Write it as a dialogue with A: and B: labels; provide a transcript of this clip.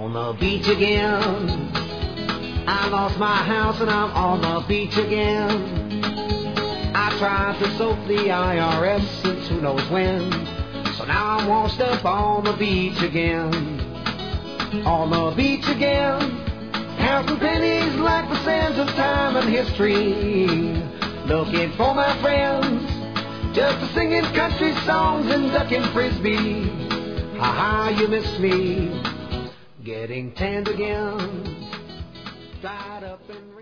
A: on the beach again. I lost my house and I'm on the beach again. I tried to soak the IRS since who knows when. So now I'm washed up on the beach again. On the beach again. Counting pennies like the sands of time and history. Looking for my friends, just a singing country songs and ducking frisbee. Ha ha, you miss me. Getting tanned again. Dried up and